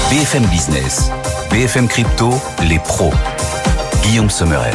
BFM Business, BFM Crypto, les pros. Guillaume Sommerer.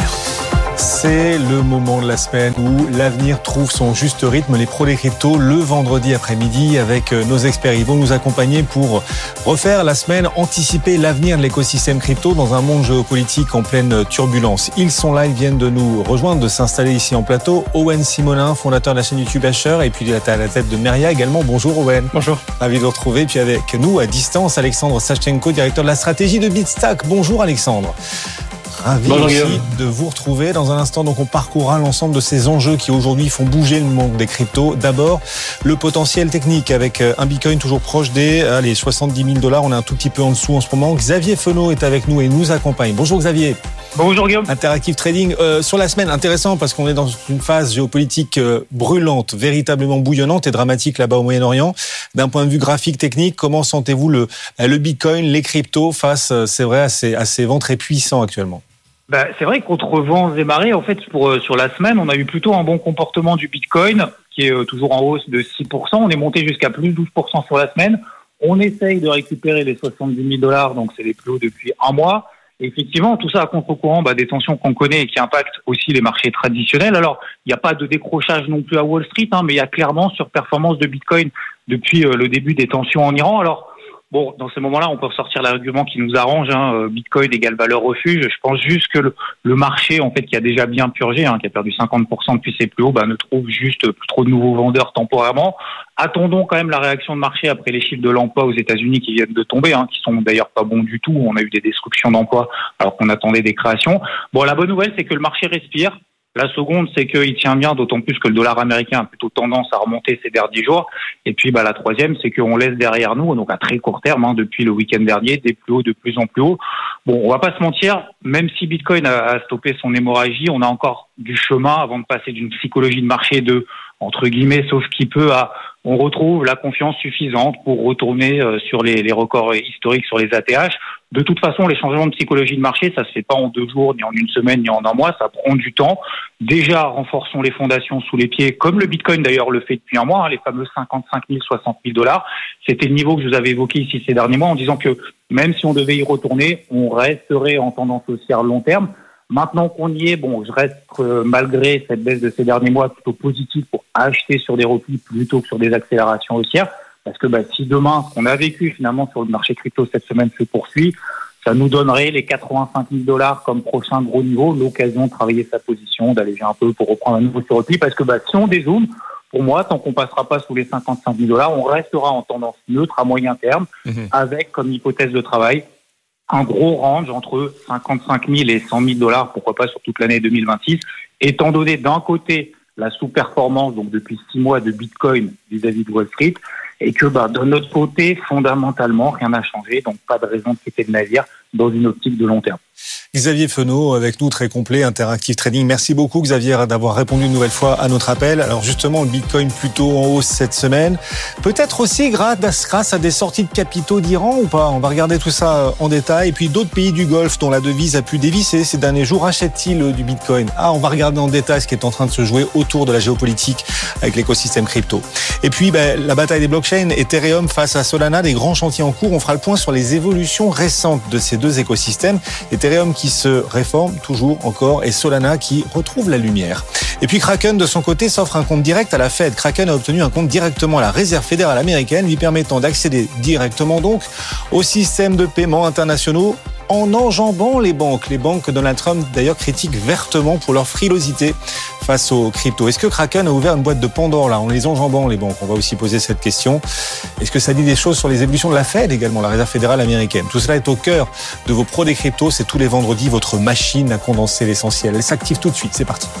C'est le moment de la semaine où l'avenir trouve son juste rythme. Les pros des cryptos, le vendredi après-midi, avec nos experts. Ils vont nous accompagner pour refaire la semaine, anticiper l'avenir de l'écosystème crypto dans un monde géopolitique en pleine turbulence. Ils sont là, ils viennent de nous rejoindre, de s'installer ici en plateau. Owen Simonin, fondateur de la chaîne YouTube Asher, et puis à la tête de Meria également. Bonjour Owen. Bonjour. Ravi de vous retrouver. Et puis avec nous, à distance, Alexandre Sachenko, directeur de la stratégie de Bitstack. Bonjour Alexandre. Ravi aussi de vous retrouver dans un instant. Donc on parcourra l'ensemble de ces enjeux qui aujourd'hui font bouger le monde des cryptos. D'abord, le potentiel technique avec un Bitcoin toujours proche des 70 000 $. On est un tout petit peu en dessous en ce moment. Xavier Fenot est avec nous et nous accompagne. Bonjour Xavier. Bonjour Guillaume. Interactive Trading. Sur la semaine, intéressant parce qu'on est dans une phase géopolitique brûlante, véritablement bouillonnante et dramatique là-bas au Moyen-Orient. D'un point de vue graphique, technique, comment sentez-vous le Bitcoin, les cryptos face, c'est vrai, à ces vents très puissants actuellement? C'est vrai que contre vents et marées, en fait, sur la semaine, on a eu plutôt un bon comportement du Bitcoin, qui est toujours en hausse de 6%. On est monté jusqu'à plus 12% sur la semaine. On essaye de récupérer les 70 000 $, donc c'est les plus hauts depuis un mois. Et effectivement, tout ça à contre-courant des tensions qu'on connaît et qui impactent aussi les marchés traditionnels. Alors, il n'y a pas de décrochage non plus à Wall Street, mais il y a clairement surperformance de Bitcoin depuis le début des tensions en Iran. Alors, bon, dans ces moments-là, on peut ressortir l'argument qui nous arrange, Bitcoin égale valeur refuge. Je pense juste que le marché, en fait, qui a déjà bien purgé, qui a perdu 50% depuis ses plus hauts, ne trouve juste plus trop de nouveaux vendeurs temporairement. Attendons quand même la réaction de marché après les chiffres de l'emploi aux États-Unis qui viennent de tomber, qui sont d'ailleurs pas bons du tout. On a eu des destructions d'emplois alors qu'on attendait des créations. Bon, la bonne nouvelle, c'est que le marché respire. La seconde, c'est qu'il tient bien, d'autant plus que le dollar américain a plutôt tendance à remonter ces derniers jours. Et puis, la troisième, c'est qu'on laisse derrière nous, donc à très court terme, depuis le week-end dernier, des plus hauts de plus en plus hauts. Bon, on va pas se mentir, même si Bitcoin a stoppé son hémorragie, on a encore du chemin avant de passer d'une psychologie de marché de, entre guillemets, sauf qui peut, on retrouve la confiance suffisante pour retourner sur les records historiques sur les ATH. De toute façon, les changements de psychologie de marché, ça se fait pas en 2 jours, ni en 1 semaine, ni en 1 mois, ça prend du temps. Déjà, renforçons les fondations sous les pieds, comme le Bitcoin d'ailleurs le fait depuis un mois, les fameux 55 000, 60 000 $. C'était le niveau que je vous avais évoqué ici ces derniers mois en disant que même si on devait y retourner, on resterait en tendance haussière long terme. Maintenant qu'on y est, je reste malgré cette baisse de ces derniers mois plutôt positif pour acheter sur des replis plutôt que sur des accélérations haussières. Parce que si demain, ce qu'on a vécu finalement sur le marché crypto cette semaine se poursuit, ça nous donnerait les 85 000 $ comme prochain gros niveau, l'occasion de travailler sa position, d'alléger un peu pour reprendre un nouveau sur repli. Parce que si on dézoome, pour moi, tant qu'on passera pas sous les 55 000 $, on restera en tendance neutre à moyen terme, avec comme hypothèse de travail un gros range entre 55 000 et 100 000 $, pourquoi pas sur toute l'année 2026, étant donné d'un côté la sous-performance, donc depuis 6 mois de Bitcoin vis-à-vis de Wall Street, et que de notre côté, fondamentalement, rien n'a changé, donc pas de raison de quitter le navire dans une optique de long terme. Xavier Fenot avec nous, très complet, Interactive Trading. Merci beaucoup Xavier d'avoir répondu une nouvelle fois à notre appel. Alors justement, le Bitcoin plutôt en hausse cette semaine. Peut-être aussi grâce à des sorties de capitaux d'Iran ou pas? On va regarder tout ça en détail. Et puis d'autres pays du Golfe dont la devise a pu dévisser ces derniers jours, achètent-ils du Bitcoin? On va regarder en détail ce qui est en train de se jouer autour de la géopolitique avec l'écosystème crypto. Et puis la bataille des blockchains, Ethereum face à Solana, des grands chantiers en cours. On fera le point sur les évolutions récentes de ces deux écosystèmes. Ethereum qui se réforme toujours encore et Solana qui retrouve la lumière. Et puis Kraken de son côté s'offre un compte direct à la Fed. Kraken a obtenu un compte directement à la Réserve fédérale américaine, lui permettant d'accéder directement donc au système de paiement internationaux en enjambant les banques. Les banques que Donald Trump d'ailleurs critique vertement pour leur frilosité face aux cryptos. Est-ce que Kraken a ouvert une boîte de Pandore en les enjambant les banques? On va aussi poser cette question. Est-ce que ça dit des choses sur les évolutions de la Fed également, la Réserve fédérale américaine? Tout cela est au cœur de vos pros des cryptos. C'est tous les vendredis votre machine à condenser l'essentiel. Elle s'active tout de suite. C'est parti.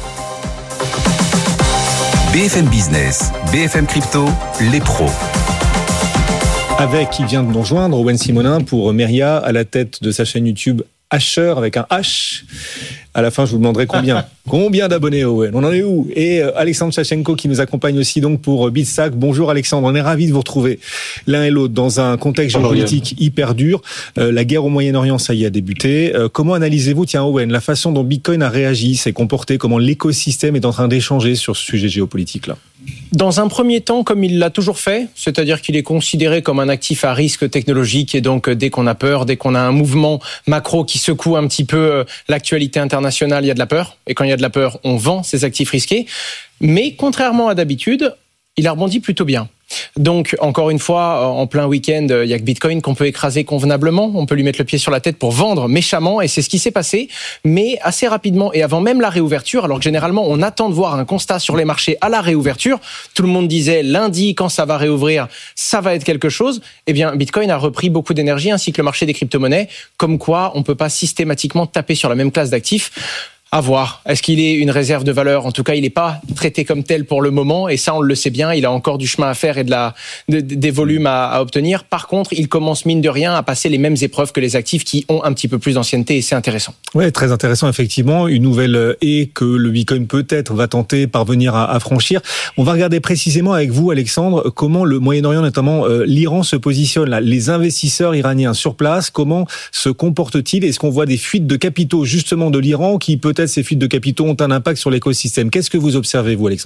BFM Business, BFM Crypto, les pros. Avec qui vient de nous rejoindre, Owen Simonin pour Meria, à la tête de sa chaîne YouTube Asher avec un H. À la fin, je vous demanderai combien d'abonnés, Owen. On en est où? Et Alexandre Sachenko qui nous accompagne aussi donc pour Bitstack. Bonjour Alexandre, on est ravis de vous retrouver l'un et l'autre dans un contexte géopolitique hyper dur. La guerre au Moyen-Orient, ça y a débuté. Comment analysez-vous, Owen, la façon dont Bitcoin a réagi, s'est comporté, comment l'écosystème est en train d'échanger sur ce sujet géopolitique-là? Dans un premier temps, comme il l'a toujours fait, c'est-à-dire qu'il est considéré comme un actif à risque technologique et donc dès qu'on a peur, dès qu'on a un mouvement macro qui secoue un petit peu l'actualité internationale, il y a de la peur. Et quand il y a de la peur, on vend ces actifs risqués. Mais contrairement à d'habitude, il a rebondi plutôt bien. Donc, encore une fois, en plein week-end, il y a que Bitcoin qu'on peut écraser convenablement. On peut lui mettre le pied sur la tête pour vendre méchamment. Et c'est ce qui s'est passé. Mais assez rapidement et avant même la réouverture, alors que généralement, on attend de voir un constat sur les marchés à la réouverture. Tout le monde disait lundi, quand ça va réouvrir, ça va être quelque chose. Eh bien, Bitcoin a repris beaucoup d'énergie ainsi que le marché des crypto-monnaies. Comme quoi, on ne peut pas systématiquement taper sur la même classe d'actifs. À voir. Est-ce qu'il est une réserve de valeur ? En tout cas, il n'est pas traité comme tel pour le moment. Et ça, on le sait bien. Il a encore du chemin à faire et des volumes à obtenir. Par contre, il commence, mine de rien, à passer les mêmes épreuves que les actifs qui ont un petit peu plus d'ancienneté. Et c'est intéressant. Oui, très intéressant, effectivement. Une nouvelle haie que le Bitcoin peut-être va tenter parvenir à franchir. On va regarder précisément avec vous, Alexandre, comment le Moyen-Orient, notamment l'Iran, se positionne là. Les investisseurs iraniens sur place, comment se comportent-ils ? Est-ce qu'on voit des fuites de capitaux, justement, de l'Iran qui peut-être ces fuites de capitaux ont un impact sur l'écosystème. Qu'est-ce que vous observez, vous, Alexandre ?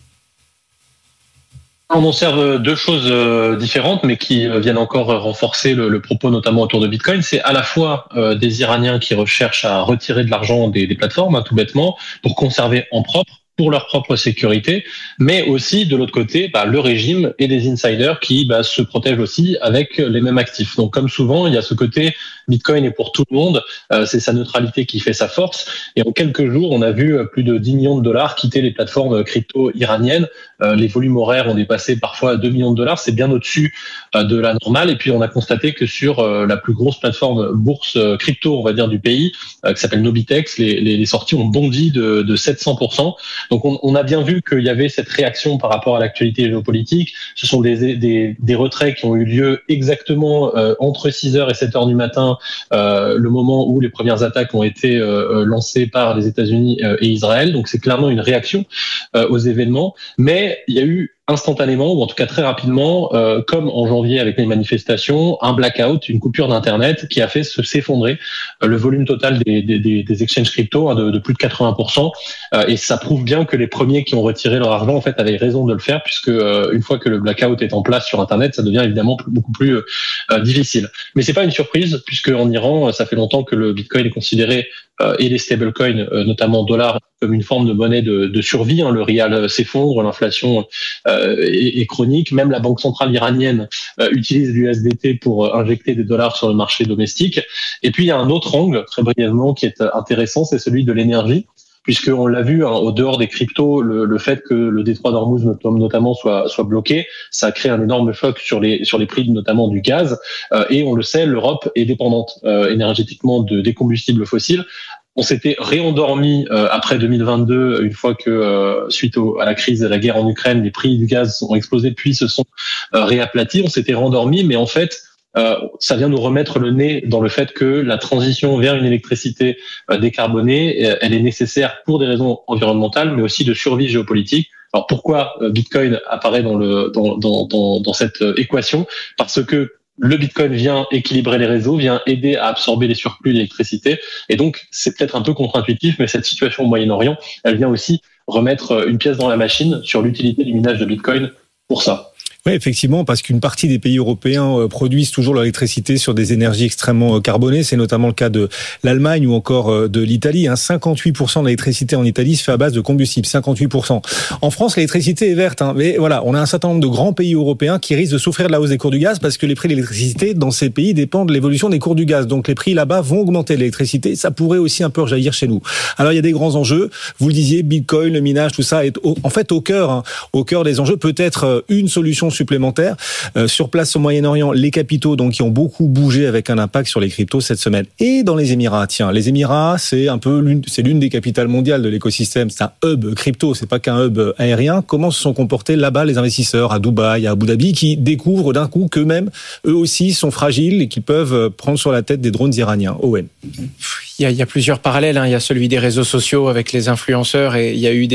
On observe deux choses différentes, mais qui viennent encore renforcer le propos, notamment autour de Bitcoin. C'est à la fois des Iraniens qui recherchent à retirer de l'argent des plateformes, tout bêtement, pour conserver en propre, pour leur propre sécurité, mais aussi de l'autre côté, le régime et des insiders qui se protègent aussi avec les mêmes actifs. Donc comme souvent, il y a ce côté Bitcoin est pour tout le monde, c'est sa neutralité qui fait sa force. Et en quelques jours, on a vu plus de 10 millions de dollars quitter les plateformes crypto iraniennes. Les volumes horaires ont dépassé parfois 2 millions de dollars, c'est bien au-dessus de la normale. Et puis on a constaté que sur la plus grosse plateforme bourse crypto, on va dire, du pays, qui s'appelle Nobitex, les sorties ont bondi de 700%. Donc on a bien vu qu'il y avait cette réaction par rapport à l'actualité géopolitique. Ce sont des retraits qui ont eu lieu exactement entre 6h et 7h du matin, le moment où les premières attaques ont été lancées par les États-Unis et Israël. Donc c'est clairement une réaction aux événements. Mais il y a eu instantanément, ou en tout cas très rapidement, comme en janvier avec les manifestations, un blackout, une coupure d'Internet qui a fait s'effondrer le volume total des exchanges crypto de plus de 80%. Et ça prouve bien que les premiers qui ont retiré leur argent, en fait, avaient raison de le faire, puisque une fois que le blackout est en place sur Internet, ça devient évidemment beaucoup plus difficile. Mais c'est pas une surprise, puisque en Iran, ça fait longtemps que le Bitcoin est considéré et les stablecoins, notamment dollar, comme une forme de monnaie de survie. Le rial s'effondre, l'inflation est chronique. Même la banque centrale iranienne utilise l'USDT pour injecter des dollars sur le marché domestique. Et puis il y a un autre angle, très brièvement, qui est intéressant, c'est celui de l'énergie. Puisqu'on l'a vu, au dehors des cryptos, le fait que le détroit d'Ormuz notamment soit bloqué, ça crée un énorme choc sur les prix notamment du gaz. Et on le sait, l'Europe est dépendante énergétiquement des combustibles fossiles. On s'était réendormi après 2022, une fois que suite à la crise de la guerre en Ukraine, les prix du gaz ont explosé puis se sont réaplatis. On s'était réendormi, mais en fait, ça vient nous remettre le nez dans le fait que la transition vers une électricité décarbonée, elle est nécessaire pour des raisons environnementales, mais aussi de survie géopolitique. Alors pourquoi Bitcoin apparaît dans cette équation ? Parce que le Bitcoin vient équilibrer les réseaux, vient aider à absorber les surplus d'électricité. Et donc, c'est peut-être un peu contre-intuitif, mais cette situation au Moyen-Orient, elle vient aussi remettre une pièce dans la machine sur l'utilité du minage de Bitcoin pour ça. Oui, effectivement, parce qu'une partie des pays européens produisent toujours leur électricité sur des énergies extrêmement carbonées. C'est notamment le cas de l'Allemagne ou encore de l'Italie. 58% de l'électricité en Italie se fait à base de combustible. 58%. En France, l'électricité est verte. Mais voilà, on a un certain nombre de grands pays européens qui risquent de souffrir de la hausse des cours du gaz parce que les prix de l'électricité dans ces pays dépendent de l'évolution des cours du gaz. Donc les prix là-bas vont augmenter. L'électricité, ça pourrait aussi un peu rejaillir chez nous. Alors il y a des grands enjeux. Vous le disiez, Bitcoin, le minage, tout ça est en fait au cœur des enjeux. Peut-être une solution supplémentaire. Sur place au Moyen-Orient, les capitaux donc qui ont beaucoup bougé avec un impact sur les cryptos cette semaine. Et dans les Émirats, tiens, les Émirats, c'est l'une des capitales mondiales de l'écosystème. C'est un hub crypto, c'est pas qu'un hub aérien. Comment se sont comportés là-bas les investisseurs à Dubaï, à Abu Dhabi, qui découvrent d'un coup qu'eux-mêmes, eux aussi, sont fragiles et qu'ils peuvent prendre sur la tête des drones iraniens. Owen. Il y a plusieurs parallèles. Il y a celui des réseaux sociaux avec les influenceurs et il y a eu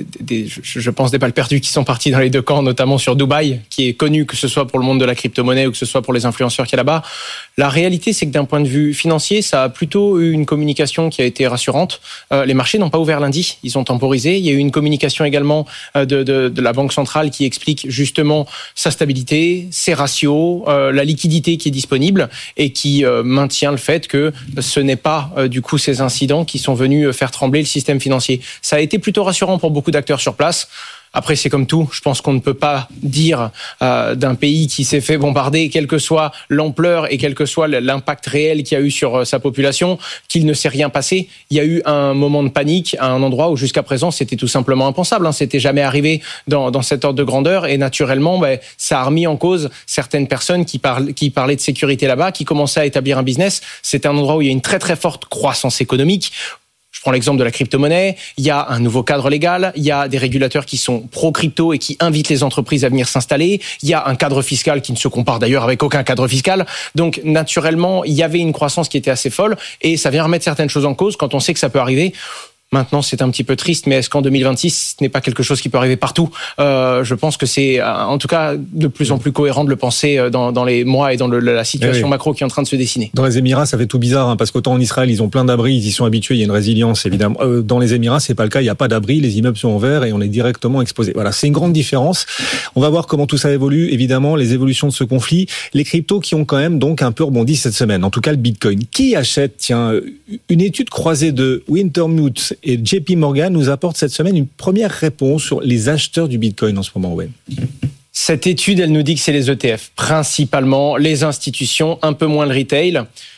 je pense, des balles perdues qui sont parties dans les deux camps, notamment sur Dubaï, qui est connu que ce soit pour le monde de la crypto-monnaie ou que ce soit pour les influenceurs qui est là-bas. La réalité, c'est que d'un point de vue financier, ça a plutôt eu une communication qui a été rassurante. Les marchés n'ont pas ouvert lundi, ils ont temporisé. Il y a eu une communication également de la Banque centrale qui explique justement sa stabilité, ses ratios, la liquidité qui est disponible et qui maintient le fait que ce n'est pas du coup ces incidents qui sont venus faire trembler le système financier. Ça a été plutôt rassurant pour beaucoup d'acteurs sur place. Après, c'est comme tout. Je pense qu'on ne peut pas dire d'un pays qui s'est fait bombarder, quelle que soit l'ampleur et quel que soit l'impact réel qu'il y a eu sur sa population, qu'il ne s'est rien passé. Il y a eu un moment de panique à un endroit où jusqu'à présent, c'était tout simplement impensable. C'était jamais arrivé dans cet ordre de grandeur. Et naturellement, ça a remis en cause certaines personnes qui parlaient de sécurité là-bas, qui commençaient à établir un business. C'est un endroit où il y a une très très forte croissance économique. Je prends l'exemple de la crypto-monnaie, il y a un nouveau cadre légal, il y a des régulateurs qui sont pro-crypto et qui invitent les entreprises à venir s'installer, il y a un cadre fiscal qui ne se compare d'ailleurs avec aucun cadre fiscal. Donc naturellement, il y avait une croissance qui était assez folle et ça vient remettre certaines choses en cause quand on sait que ça peut arriver. Maintenant, c'est un petit peu triste, mais est-ce qu'en 2026, ce n'est pas quelque chose qui peut arriver partout ? Je pense que c'est, en tout cas, de plus en plus cohérent de le penser dans les mois et dans la situation macro qui est en train de se dessiner. Dans les Émirats, ça fait tout bizarre, parce qu'autant en Israël, ils ont plein d'abris, ils y sont habitués, il y a une résilience, évidemment. Dans les Émirats, c'est pas le cas, il n'y a pas d'abri, les immeubles sont en verre et on est directement exposé. Voilà, c'est une grande différence. On va voir comment tout ça évolue, évidemment, les évolutions de ce conflit. Les cryptos qui ont quand même donc un peu rebondi cette semaine, en tout cas le Bitcoin. Qui achète ? Tiens, une étude croisée de Wintermute et JP Morgan nous apporte cette semaine une première réponse sur les acheteurs du Bitcoin en ce moment, Owen. Cette étude, elle nous dit que c'est les ETF, principalement les institutions, un peu moins le retail.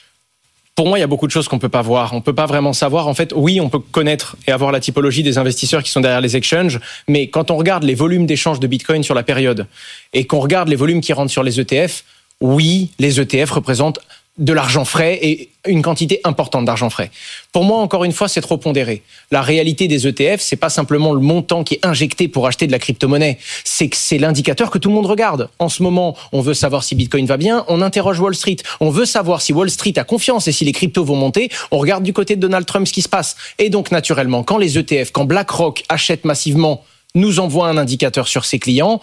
Pour moi, il y a beaucoup de choses qu'on peut pas voir. On peut pas vraiment savoir. En fait, oui, on peut connaître et avoir la typologie des investisseurs qui sont derrière les exchanges, mais quand on regarde les volumes d'échange de Bitcoin sur la période et qu'on regarde les volumes qui rentrent sur les ETF, oui, les ETF représentent de l'argent frais et une quantité importante d'argent frais. Pour moi, encore une fois, c'est trop pondéré. La réalité des ETF, c'est pas simplement le montant qui est injecté pour acheter de la crypto-monnaie. C'est que c'est l'indicateur que tout le monde regarde. En ce moment, on veut savoir si Bitcoin va bien, on interroge Wall Street. On veut savoir si Wall Street a confiance et si les cryptos vont monter, on regarde du côté de Donald Trump ce qui se passe. Et donc, naturellement, quand les ETF, quand BlackRock achète massivement, nous envoie un indicateur sur ses clients,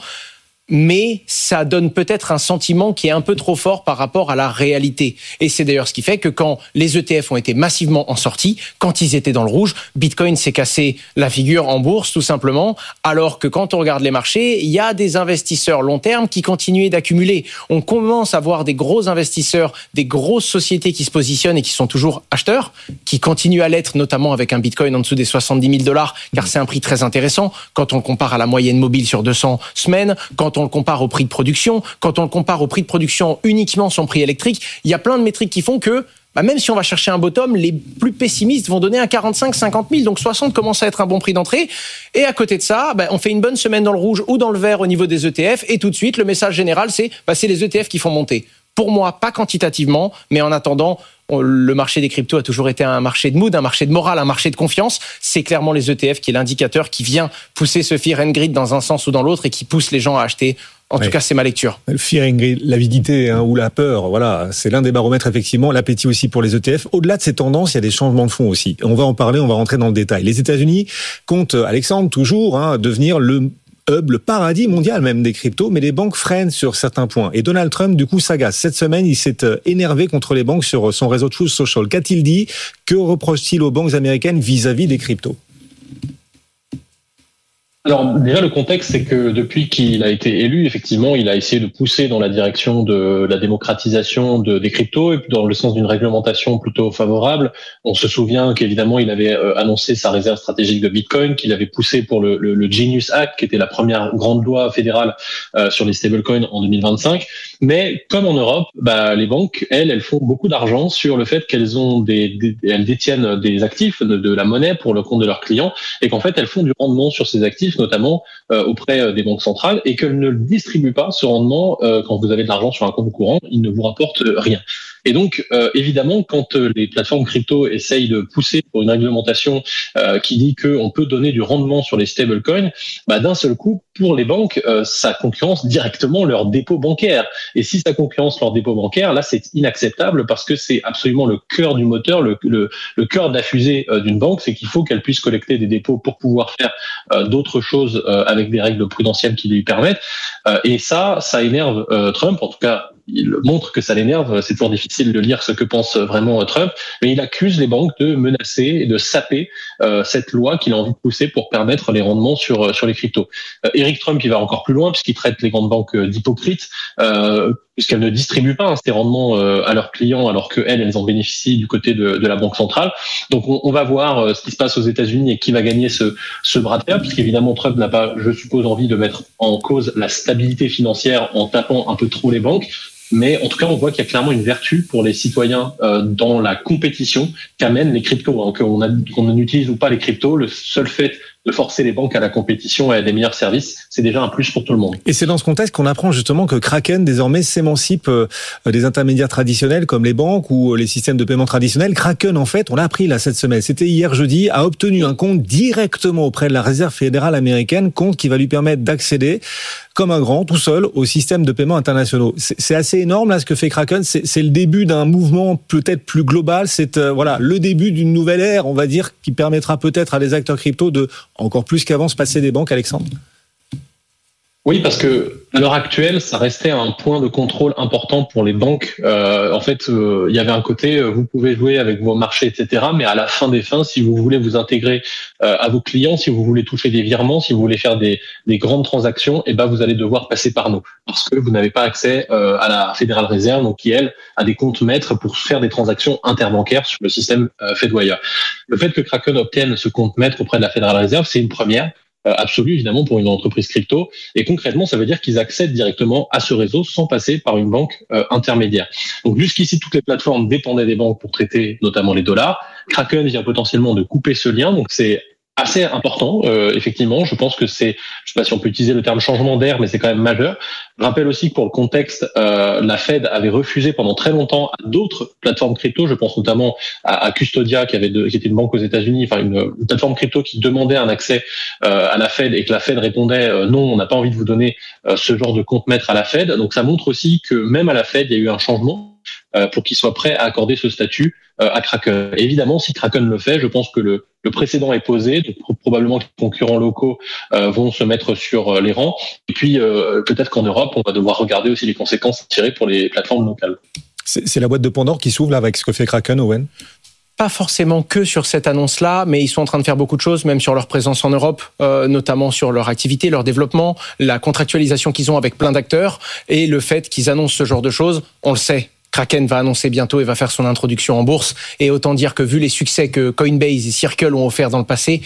mais ça donne peut-être un sentiment qui est un peu trop fort par rapport à la réalité. Et c'est d'ailleurs ce qui fait que quand les ETF ont été massivement en sortie, quand ils étaient dans le rouge, Bitcoin s'est cassé la figure en bourse, tout simplement, alors que quand on regarde les marchés, il y a des investisseurs long terme qui continuaient d'accumuler. On commence à voir des gros investisseurs, des grosses sociétés qui se positionnent et qui sont toujours acheteurs, qui continuent à l'être, notamment avec un Bitcoin en dessous des $70 000, car c'est un prix très intéressant quand on le compare à la moyenne mobile sur 200 semaines, quand on le compare au prix de production, quand on le compare au prix de production uniquement son prix électrique, il y a plein de métriques qui font que même si on va chercher un bottom, les plus pessimistes vont donner un 45-50 000, donc 60 commence à être un bon prix d'entrée. Et à côté de ça, on fait une bonne semaine dans le rouge ou dans le vert au niveau des ETF, et tout de suite, le message général, c'est les ETF qui font monter. Pour moi, pas quantitativement, mais en attendant, le marché des cryptos a toujours été un marché de mood, un marché de morale, un marché de confiance. C'est clairement les ETF qui est l'indicateur qui vient pousser ce fear and greed dans un sens ou dans l'autre et qui pousse les gens à acheter. En tout cas, c'est ma lecture. Le fear and greed, l'avidité ou la peur, voilà, c'est l'un des baromètres, effectivement. L'appétit aussi pour les ETF. Au-delà de ces tendances, il y a des changements de fond aussi. On va en parler, on va rentrer dans le détail. Les États-Unis comptent, Alexandre, toujours, devenir le paradis mondial même des cryptos, mais les banques freinent sur certains points. Et Donald Trump, du coup, s'agace. Cette semaine, il s'est énervé contre les banques sur son réseau Truth Social. Qu'a-t-il dit ? Que reproche-t-il aux banques américaines vis-à-vis des cryptos ? Alors déjà, le contexte, c'est que depuis qu'il a été élu, effectivement, il a essayé de pousser dans la direction de la démocratisation des cryptos et dans le sens d'une réglementation plutôt favorable. On se souvient qu'évidemment, il avait annoncé sa réserve stratégique de Bitcoin, qu'il avait poussé pour le Genius Act, qui était la première grande loi fédérale sur les stablecoins en 2025. Mais comme en Europe, les banques, elles font beaucoup d'argent sur le fait qu'elles ont elles détiennent des actifs, de la monnaie pour le compte de leurs clients, et qu'en fait, elles font du rendement sur ces actifs, notamment auprès des banques centrales, et qu'elles ne le distribuent pas, ce rendement, quand vous avez de l'argent sur un compte courant, il ne vous rapporte rien. Et donc, évidemment, quand les plateformes crypto essayent de pousser pour une réglementation qui dit qu'on peut donner du rendement sur les stablecoins, d'un seul coup, pour les banques, ça concurrence directement leur dépôt bancaire. Et si ça concurrence leur dépôt bancaire, là, c'est inacceptable parce que c'est absolument le cœur du moteur, le cœur de la fusée d'une banque, c'est qu'il faut qu'elle puisse collecter des dépôts pour pouvoir faire d'autres choses avec des règles prudentielles qui lui permettent. Et ça énerve Trump, en tout cas. Il montre que ça l'énerve. C'est toujours difficile de lire ce que pense vraiment Trump, mais il accuse les banques de menacer et de saper cette loi qu'il a envie de pousser pour permettre les rendements sur les cryptos. Eric Trump, il va encore plus loin puisqu'il traite les grandes banques d'hypocrites, puisqu'elles ne distribuent pas ces rendements à leurs clients alors qu'elles en bénéficient du côté de la banque centrale. Donc on va voir ce qui se passe aux États-Unis et qui va gagner ce bras de fer, puisqu'évidemment Trump n'a pas, je suppose, envie de mettre en cause la stabilité financière en tapant un peu trop les banques. Mais en tout cas, on voit qu'il y a clairement une vertu pour les citoyens dans la compétition qu'amènent les cryptos. Qu'on utilise ou pas les cryptos, le seul fait de forcer les banques à la compétition et à des meilleurs services, c'est déjà un plus pour tout le monde. Et c'est dans ce contexte qu'on apprend justement que Kraken désormais s'émancipe des intermédiaires traditionnels comme les banques ou les systèmes de paiement traditionnels. Kraken, en fait, on l'a appris là cette semaine, c'était hier jeudi, a obtenu un compte directement auprès de la Réserve fédérale américaine, compte qui va lui permettre d'accéder comme un grand, tout seul, au système de paiement internationaux. C'est assez énorme là ce que fait Kraken. C'est le début d'un mouvement peut-être plus global. C'est le début d'une nouvelle ère, on va dire, qui permettra peut-être à des acteurs crypto de encore plus qu'avant se passer des banques, Alexandre. Oui, parce que à l'heure actuelle, ça restait un point de contrôle important pour les banques. Il y avait un côté, vous pouvez jouer avec vos marchés, etc. Mais à la fin des fins, si vous voulez vous intégrer à vos clients, si vous voulez toucher des virements, si vous voulez faire des grandes transactions, vous allez devoir passer par nous, parce que vous n'avez pas accès à la Fédérale Réserve, donc qui elle a des comptes maîtres pour faire des transactions interbancaires sur le système Fedwire. Le fait que Kraken obtienne ce compte maître auprès de la Fédérale Réserve, c'est une première. Absolu, évidemment, pour une entreprise crypto. Et concrètement, ça veut dire qu'ils accèdent directement à ce réseau sans passer par une banque intermédiaire. Donc jusqu'ici, toutes les plateformes dépendaient des banques pour traiter notamment les dollars. Kraken vient potentiellement de couper ce lien, donc c'est assez important, effectivement. Je pense que je sais pas si on peut utiliser le terme changement d'air, mais c'est quand même majeur. Je rappelle aussi que pour le contexte, la Fed avait refusé pendant très longtemps à d'autres plateformes crypto. Je pense notamment à Custodia, qui était une banque aux États-Unis, enfin une plateforme crypto qui demandait un accès à la Fed et que la Fed répondait non, on n'a pas envie de vous donner ce genre de compte maître à la Fed. Donc ça montre aussi que même à la Fed, il y a eu un changement pour qu'ils soient prêts à accorder ce statut à Kraken. Évidemment, si Kraken le fait, je pense que le précédent est posé, donc probablement que les concurrents locaux vont se mettre sur les rangs. Et puis, peut-être qu'en Europe, on va devoir regarder aussi les conséquences tirées pour les plateformes locales. C'est la boîte de Pandore qui s'ouvre là avec ce que fait Kraken, Owen? Pas forcément que sur cette annonce-là, mais ils sont en train de faire beaucoup de choses, même sur leur présence en Europe, notamment sur leur activité, leur développement, la contractualisation qu'ils ont avec plein d'acteurs, et le fait qu'ils annoncent ce genre de choses, on le sait. Kraken va annoncer bientôt et va faire son introduction en bourse. Et autant dire que vu les succès que Coinbase et Circle ont offert dans le passé,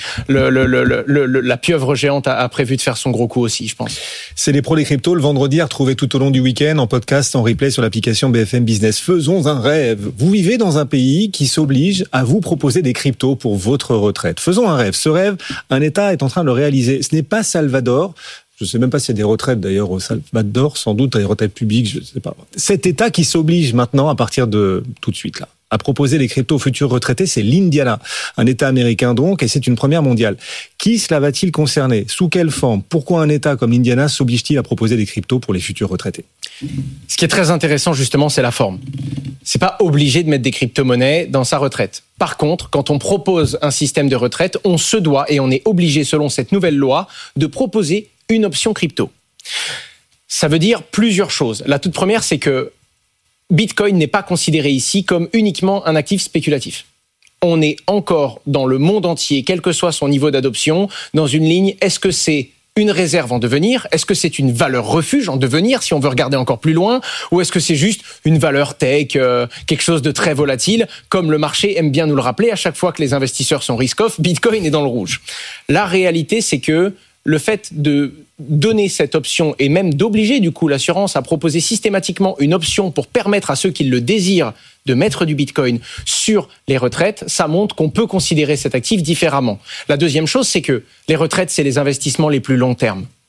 la pieuvre géante a prévu de faire son gros coup aussi, je pense. C'est les pros des cryptos le vendredi à retrouver tout au long du week-end en podcast, en replay sur l'application BFM Business. Faisons un rêve. Vous vivez dans un pays qui s'oblige à vous proposer des cryptos pour votre retraite. Faisons un rêve. Ce rêve, un État est en train de le réaliser. Ce n'est pas Salvador. Je ne sais même pas s'il y a des retraites d'ailleurs au Salvador, sans doute des retraites publiques, je ne sais pas. Cet État qui s'oblige maintenant, à partir de tout de suite là, à proposer des cryptos aux futurs retraités, c'est l'Indiana, un État américain donc, et c'est une première mondiale. Qui cela va-t-il concerner? Sous quelle forme? Pourquoi un État comme l'Indiana s'oblige-t-il à proposer des cryptos pour les futurs retraités? Ce qui est très intéressant justement, c'est la forme. C'est pas obligé de mettre des crypto-monnaies dans sa retraite. Par contre, quand on propose un système de retraite, on se doit et on est obligé, selon cette nouvelle loi, de proposer une option crypto. Ça veut dire plusieurs choses. La toute première, c'est que Bitcoin n'est pas considéré ici comme uniquement un actif spéculatif. On est encore dans le monde entier, quel que soit son niveau d'adoption, dans une ligne, est-ce que c'est une réserve en devenir? Est-ce que c'est une valeur refuge en devenir, si on veut regarder encore plus loin? Ou est-ce que c'est juste une valeur tech, quelque chose de très volatile? Comme le marché aime bien nous le rappeler, à chaque fois que les investisseurs sont risk-off, Bitcoin est dans le rouge. La réalité, c'est que le fait de donner cette option et même d'obliger du coup l'assurance à proposer systématiquement une option pour permettre à ceux qui le désirent de mettre du Bitcoin sur les retraites, ça montre qu'on peut considérer cet actif différemment. La deuxième chose, c'est que les retraites, c'est les investissements les plus long terme.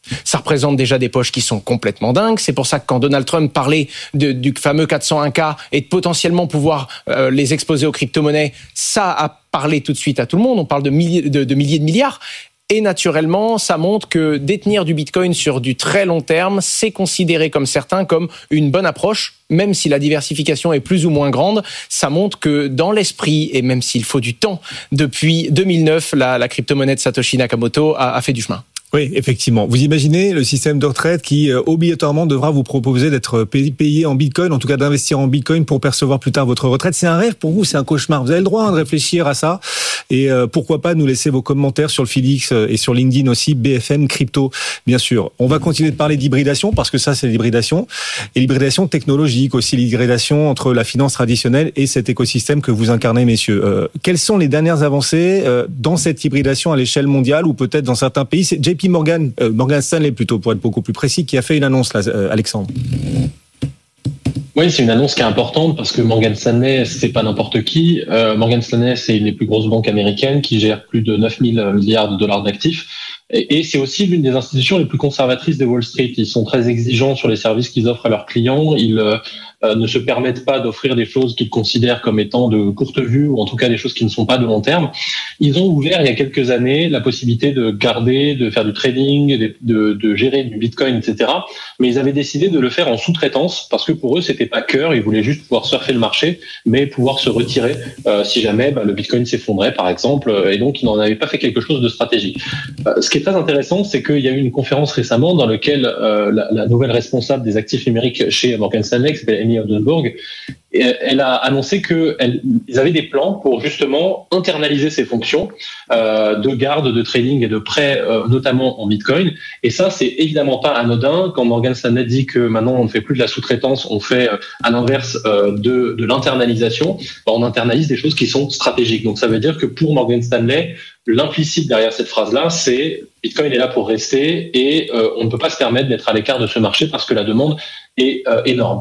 Ça représente déjà des poches qui sont complètement dingues. C'est pour ça que quand Donald Trump parlait du fameux 401K et de potentiellement pouvoir les exposer aux crypto-monnaies, ça a parlé tout de suite à tout le monde. On parle de milliers de milliards. Et naturellement, ça montre que détenir du Bitcoin sur du très long terme, c'est considéré comme certains comme une bonne approche, même si la diversification est plus ou moins grande. Ça montre que dans l'esprit, et même s'il faut du temps, depuis 2009, la crypto-monnaie de Satoshi Nakamoto a fait du chemin. Oui, effectivement. Vous imaginez le système de retraite qui, obligatoirement, devra vous proposer d'être payé en Bitcoin, en tout cas d'investir en Bitcoin pour percevoir plus tard votre retraite. C'est un rêve pour vous, c'est un cauchemar. Vous avez le droit de réfléchir à ça. Et pourquoi pas nous laisser vos commentaires sur le fil X et sur LinkedIn aussi, BFM Crypto, bien sûr. On va continuer de parler d'hybridation, parce que ça, c'est l'hybridation. Et l'hybridation technologique aussi, l'hybridation entre la finance traditionnelle et cet écosystème que vous incarnez, messieurs. Quelles sont les dernières avancées dans cette hybridation à l'échelle mondiale ou peut-être dans certains pays? C'est JP Morgan Stanley plutôt, pour être beaucoup plus précis, qui a fait une annonce là, Alexandre. Oui, c'est une annonce qui est importante parce que Morgan Stanley, c'est pas n'importe qui. Morgan Stanley, c'est une des plus grosses banques américaines qui gère plus de 9 000 milliards de dollars d'actifs. Et c'est aussi l'une des institutions les plus conservatrices de Wall Street. Ils sont très exigeants sur les services qu'ils offrent à leurs clients. Ils ne se permettent pas d'offrir des choses qu'ils considèrent comme étant de courte vue ou en tout cas des choses qui ne sont pas de long terme. Ils ont ouvert il y a quelques années la possibilité de garder, de faire du trading, de gérer du Bitcoin, etc. Mais ils avaient décidé de le faire en sous-traitance parce que pour eux, c'était pas cœur. Ils voulaient juste pouvoir surfer le marché, mais pouvoir se retirer si jamais le Bitcoin s'effondrait, par exemple. Et donc, ils n'en avaient pas fait quelque chose de stratégique. Ce qui est très intéressant, c'est qu'il y a eu une conférence récemment dans laquelle la nouvelle responsable des actifs numériques chez Morgan Stanley, qui s'appelle Amy Oldenburg, elle a annoncé qu'ils avaient des plans pour justement internaliser ces fonctions de garde, de trading et de prêt, notamment en Bitcoin. Et ça, c'est évidemment pas anodin. Quand Morgan Stanley dit que maintenant on ne fait plus de la sous-traitance, on fait à l'inverse de l'internalisation, on internalise des choses qui sont stratégiques. Donc ça veut dire que pour Morgan Stanley, l'implicite derrière cette phrase-là, c'est Bitcoin est là pour rester et on ne peut pas se permettre d'être à l'écart de ce marché parce que la demande est énorme.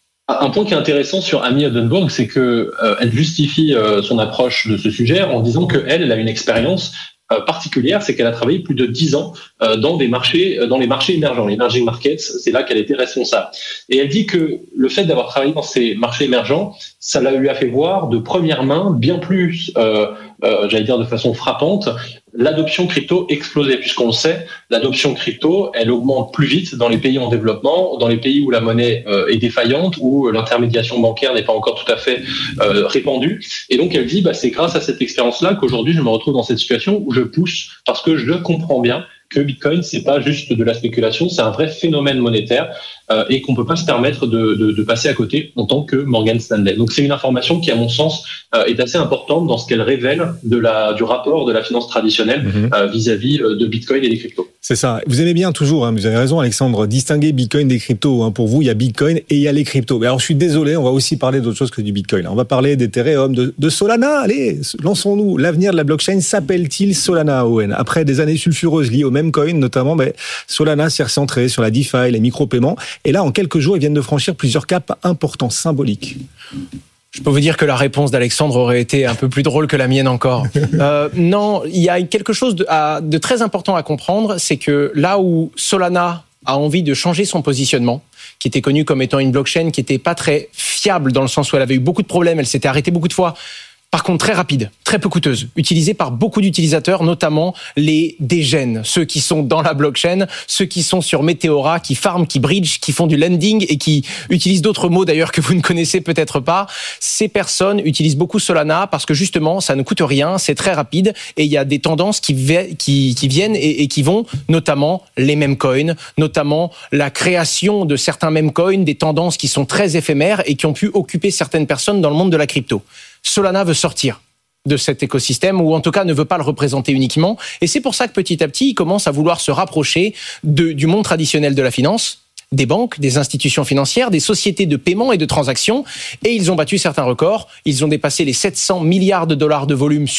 Un point qui est intéressant sur Amy Oldenburg, c'est que elle justifie son approche de ce sujet en disant qu'elle a une expérience particulière, c'est qu'elle a travaillé plus de 10 ans dans les marchés émergents, les emerging markets, c'est là qu'elle était responsable. Et elle dit que le fait d'avoir travaillé dans ces marchés émergents, ça lui a fait voir de première main bien plus, j'allais dire de façon frappante, l'adoption crypto exploser, puisqu'on le sait, l'adoption crypto, elle augmente plus vite dans les pays en développement, dans les pays où la monnaie est défaillante, où l'intermédiation bancaire n'est pas encore tout à fait répandue. Et donc elle dit, c'est grâce à cette expérience-là qu'aujourd'hui je me retrouve dans cette situation où je pousse parce que je comprends bien que Bitcoin, c'est pas juste de la spéculation, c'est un vrai phénomène monétaire et qu'on peut pas se permettre de passer à côté en tant que Morgan Stanley. Donc c'est une information qui, à mon sens, est assez importante dans ce qu'elle révèle du rapport de la finance traditionnelle vis-à-vis de Bitcoin et des cryptos. C'est ça. Vous aimez bien toujours, vous avez raison Alexandre, distinguer Bitcoin des cryptos. Pour vous, il y a Bitcoin et il y a les cryptos. Mais alors je suis désolé, on va aussi parler d'autre chose que du Bitcoin. On va parler d'Ethereum, de Solana. Allez, lançons-nous. L'avenir de la blockchain s'appelle-t-il Solana, Owen? Après des années sulfureuses liées au même coin notamment, Solana s'est recentré sur la DeFi, les micro-paiements. Et là, en quelques jours, ils viennent de franchir plusieurs caps importants, symboliques. Je peux vous dire que la réponse d'Alexandre aurait été un peu plus drôle que la mienne encore. Non, il y a quelque chose de très important à comprendre, c'est que là où Solana a envie de changer son positionnement, qui était connu comme étant une blockchain qui n'était pas très fiable dans le sens où elle avait eu beaucoup de problèmes, elle s'était arrêtée beaucoup de fois, par contre très rapide, très peu coûteuse, utilisée par beaucoup d'utilisateurs, notamment les dégènes, ceux qui sont dans la blockchain, ceux qui sont sur Meteora, qui farment, qui bridge, qui font du lending et qui utilisent d'autres mots d'ailleurs que vous ne connaissez peut-être pas. Ces personnes utilisent beaucoup Solana parce que justement ça ne coûte rien, c'est très rapide et il y a des tendances qui viennent et qui vont, notamment les meme coins, notamment la création de certains meme coins, des tendances qui sont très éphémères et qui ont pu occuper certaines personnes dans le monde de la crypto. Solana veut sortir de cet écosystème, ou en tout cas ne veut pas le représenter uniquement. Et c'est pour ça que petit à petit, il commence à vouloir se rapprocher du monde traditionnel de la finance, des banques, des institutions financières, des sociétés de paiement et de transactions. Et ils ont battu certains records. Ils ont dépassé les 700 milliards de dollars de volume sur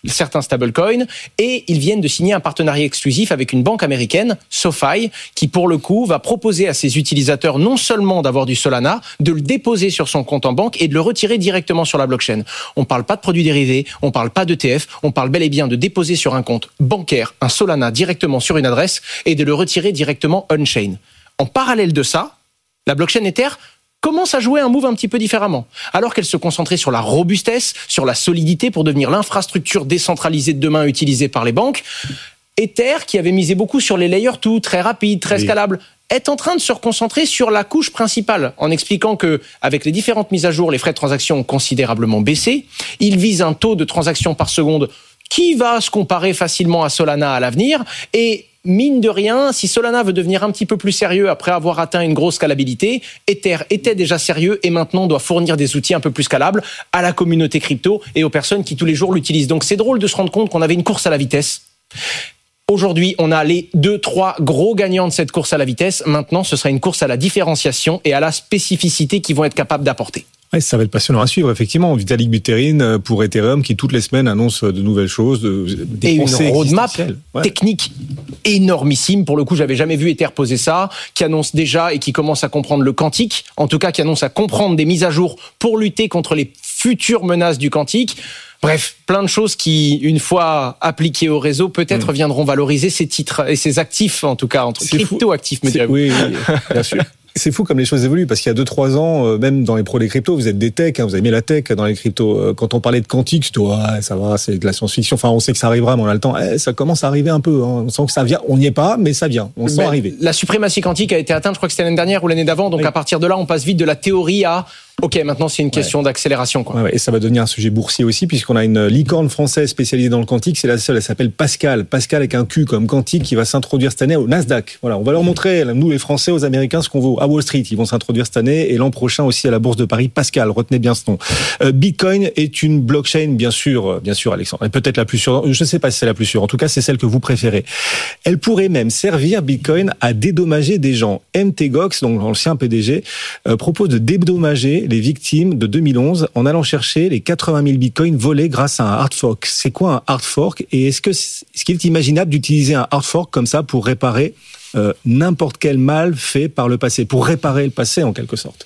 certains stablecoins, et ils viennent de signer un partenariat exclusif avec une banque américaine, SoFi, qui pour le coup va proposer à ses utilisateurs non seulement d'avoir du Solana, de le déposer sur son compte en banque et de le retirer directement sur la blockchain. On parle pas de produits dérivés, on parle pas d'ETF, on parle bel et bien de déposer sur un compte bancaire un Solana directement sur une adresse et de le retirer directement on-chain. En parallèle de ça, la blockchain Ether commence à jouer un move un petit peu différemment. Alors qu'elle se concentrait sur la robustesse, sur la solidité pour devenir l'infrastructure décentralisée de demain utilisée par les banques, Ether, qui avait misé beaucoup sur les layer 2, très rapides, très scalables, est en train de se reconcentrer sur la couche principale, en expliquant que, avec les différentes mises à jour, les frais de transaction ont considérablement baissé. Il vise un taux de transaction par seconde qui va se comparer facilement à Solana à l'avenir, et mine de rien, si Solana veut devenir un petit peu plus sérieux après avoir atteint une grosse scalabilité, Ether était déjà sérieux et maintenant doit fournir des outils un peu plus scalables à la communauté crypto et aux personnes qui tous les jours l'utilisent. Donc c'est drôle de se rendre compte qu'on avait une course à la vitesse. Aujourd'hui, on a les 2-3 gros gagnants de cette course à la vitesse. Maintenant, ce sera une course à la différenciation et à la spécificité qu'ils vont être capables d'apporter. Ouais, ça va être passionnant à suivre, effectivement. Vitalik Buterin pour Ethereum qui toutes les semaines annonce de nouvelles choses, des pensées et une roadmap ouais. technique énormissime. Pour le coup, j'avais jamais vu Ether poser ça, qui annonce déjà et qui commence à comprendre le quantique, en tout cas qui annonce à comprendre des mises à jour pour lutter contre les futures menaces du quantique. Bref, plein de choses qui, une fois appliquées au réseau, peut-être viendront valoriser ces titres et ces actifs, en tout cas, entre crypto-actifs, me direz-vous. Oui, bien sûr. C'est fou comme les choses évoluent, parce qu'il y a 2-3 ans, même dans les pros des cryptos, vous êtes des techs, vous avez mis la tech dans les cryptos. Quand on parlait de quantique, c'était ça va, c'est de la science-fiction. Enfin, on sait que ça arrivera, mais on a le temps. Ça commence à arriver un peu. On sent que ça vient. On n'y est pas, mais ça vient. On sent arriver. La suprématie quantique a été atteinte, je crois que c'était l'année dernière ou l'année d'avant. Donc à partir de là, on passe vite de la théorie à OK, maintenant c'est une question d'accélération, quoi. Ouais, et ça va devenir un sujet boursier aussi, puisqu'on a une licorne française spécialisée dans le quantique. C'est la seule, elle s'appelle Pascal. Pascal avec un Q comme quantique, qui va s'introduire cette année au Nasdaq. Voilà, on va leur montrer, nous les Français, aux Américains, ce qu'on vaut. À Wall Street, ils vont s'introduire cette année, et l'an prochain aussi à la Bourse de Paris. Pascal, retenez bien ce nom. Bitcoin est une blockchain, bien sûr, Alexandre. Et peut-être la plus sûre. Je ne sais pas si c'est la plus sûre. En tout cas, c'est celle que vous préférez. Elle pourrait même servir, Bitcoin, à dédommager des gens. Mt. Gox, donc l'ancien PDG, propose de dédommager les victimes de 2011 en allant chercher les 80 000 bitcoins volés grâce à un hard fork. C'est quoi un hard fork, et est-ce qu'il est imaginable d'utiliser un hard fork comme ça pour réparer n'importe quel mal fait par le passé, pour réparer le passé en quelque sorte?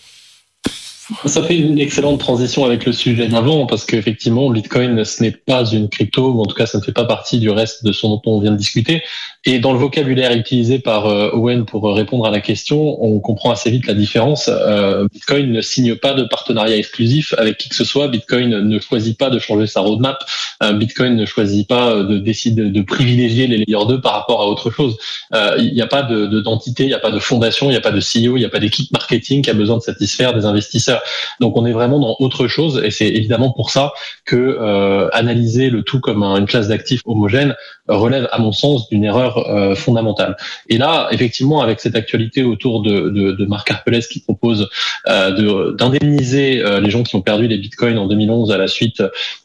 Ça fait une excellente transition avec le sujet d'avant, parce qu'effectivement, Bitcoin, ce n'est pas une crypto, ou en tout cas, ça ne fait pas partie du reste de ce dont on vient de discuter. Et dans le vocabulaire utilisé par Owen pour répondre à la question, on comprend assez vite la différence. Bitcoin ne signe pas de partenariat exclusif avec qui que ce soit. Bitcoin ne choisit pas de changer sa roadmap. Bitcoin ne choisit pas de décider de privilégier les layer 2 par rapport à autre chose. Il n'y a pas d'entité, il n'y a pas de fondation, il n'y a pas de CEO, il n'y a pas d'équipe marketing qui a besoin de satisfaire des investisseurs. Donc on est vraiment dans autre chose, et c'est évidemment pour ça que analyser le tout comme une classe d'actifs homogène relève à mon sens d'une erreur fondamentale. Et là, effectivement, avec cette actualité autour de Mark Karpelès qui propose d'indemniser les gens qui ont perdu les bitcoins en 2011 à la suite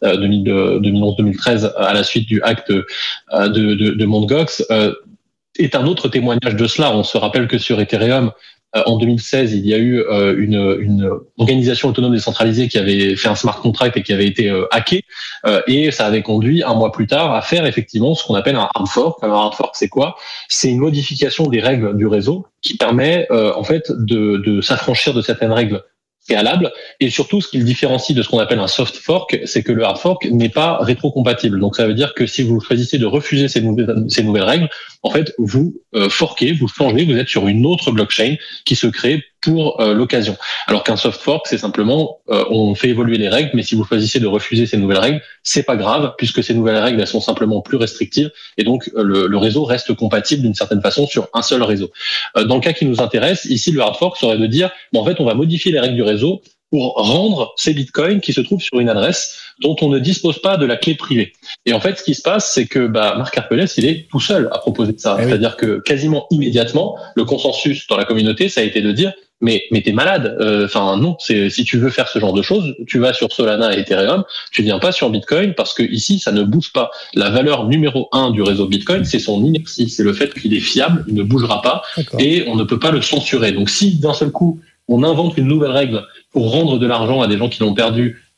2011-2013 à la suite du hack de Mt. Gox, est un autre témoignage de cela. On se rappelle que sur Ethereum, en 2016, il y a eu une organisation autonome décentralisée qui avait fait un smart contract et qui avait été hacké, et ça avait conduit un mois plus tard à faire effectivement ce qu'on appelle un hard fork. Un hard fork, c'est quoi? C'est une modification des règles du réseau qui permet en fait de s'affranchir de certaines règles préalables, et surtout ce qui le différencie de ce qu'on appelle un soft fork, c'est que le hard fork n'est pas rétrocompatible. Donc ça veut dire que si vous choisissez de refuser ces nouvelles règles, en fait vous forkez, vous changez, vous êtes sur une autre blockchain qui se crée pour l'occasion. Alors qu'un soft fork, c'est simplement on fait évoluer les règles, mais si vous choisissez de refuser ces nouvelles règles, c'est pas grave, puisque ces nouvelles règles elles sont simplement plus restrictives, et donc le réseau reste compatible d'une certaine façon sur un seul réseau. Dans le cas qui nous intéresse, ici le hard fork serait de dire en fait on va modifier les règles du réseau pour rendre ces bitcoins qui se trouvent sur une adresse dont on ne dispose pas de la clé privée. Et en fait, ce qui se passe, c'est que Mark Karpelès, il est tout seul à proposer ça. C'est-à-dire que quasiment immédiatement, le consensus dans la communauté, ça a été de dire mais t'es malade. Non, si tu veux faire ce genre de choses, tu vas sur Solana et Ethereum, tu viens pas sur Bitcoin, parce que ici, ça ne bouge pas. La valeur numéro 1 du réseau Bitcoin, c'est son inertie, c'est le fait qu'il est fiable, il ne bougera pas, et on ne peut pas le censurer. Donc si d'un seul coup, on invente une nouvelle règle pour rendre de l'argent à des gens qui l'ont perdu,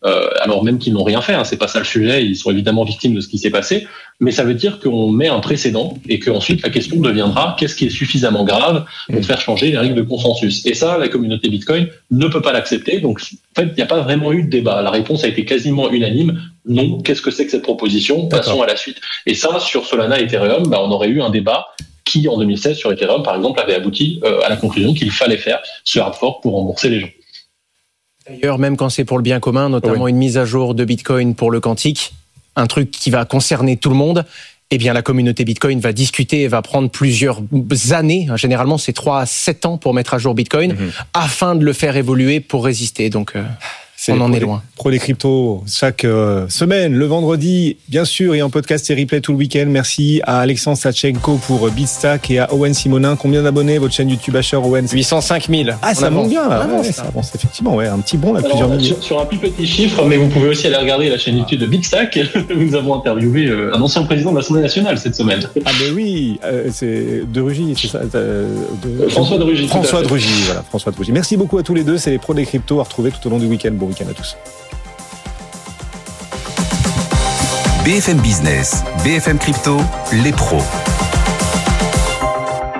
alors même qu'ils n'ont rien fait, c'est pas ça le sujet, ils sont évidemment victimes de ce qui s'est passé, mais ça veut dire qu'on met un précédent et qu'ensuite la question deviendra qu'est-ce qui est suffisamment grave pour faire changer les règles de consensus. Et ça, la communauté Bitcoin ne peut pas l'accepter, donc en fait, il n'y a pas vraiment eu de débat. La réponse a été quasiment unanime. Non, qu'est-ce que c'est que cette proposition ? Passons à la suite. Et ça, sur Solana et Ethereum, on aurait eu un débat qui, en 2016, sur Ethereum, par exemple, avait abouti à la conclusion qu'il fallait faire ce hard fork pour rembourser les gens. D'ailleurs, même quand c'est pour le bien commun, notamment une mise à jour de Bitcoin pour le quantique, un truc qui va concerner tout le monde, eh bien, la communauté Bitcoin va discuter et va prendre plusieurs années. Généralement, c'est 3 à 7 ans pour mettre à jour Bitcoin afin de le faire évoluer pour résister. Donc, on en est loin. Pro des cryptos, chaque semaine, le vendredi, bien sûr, et en podcast et replay tout le week-end. Merci à Alexandre Sachenko pour Bitstack et à Owen Simonin. Combien d'abonnés votre chaîne YouTube Asher, Owen ? 805 000. Ah, ça monte bien, là. Ça avance, effectivement, un petit bond, là, plusieurs milliers. Sur un plus petit chiffre, mais vous pouvez aussi aller regarder la chaîne YouTube de Bitstack. Nous avons interviewé un ancien président de l'Assemblée nationale cette semaine. Ah, mais oui, c'est de Rugy, c'est ça François de Rugy. François de Rugy, voilà, François de Rugy. Merci beaucoup à tous les deux, c'est les pros des cryptos à retrouver tout au long du week-end. Bon week-end à tous. BFM Business, BFM Crypto, les pros.